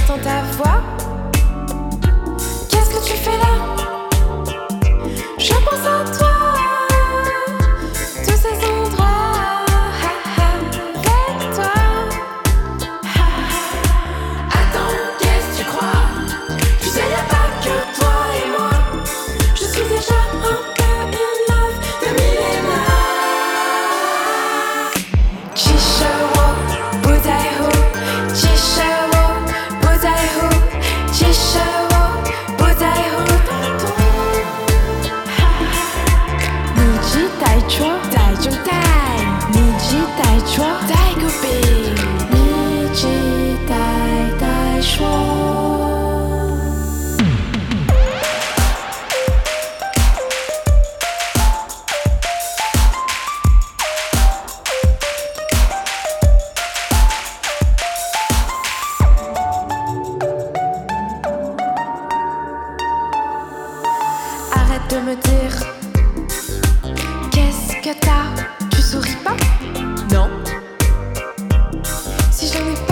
j'entends ta voix. Qu'est-ce que tu fais là? Je pense à toi, tous ces endroits avec toi. Attends, qu'est-ce que tu crois? Tu sais, y'a pas que toi et moi. Je suis déjà un peu in love de mille et un. Chishawo, Budaiho, Chishawo, Budaiho, Chishawo, Budaiho. Niji Daichua, Daijuntai, Niji Daichua, Daigubi, Niji Daishua. Arrête de me dire qu'est-ce que t'as, tu souris pas? Non. Si j'en ai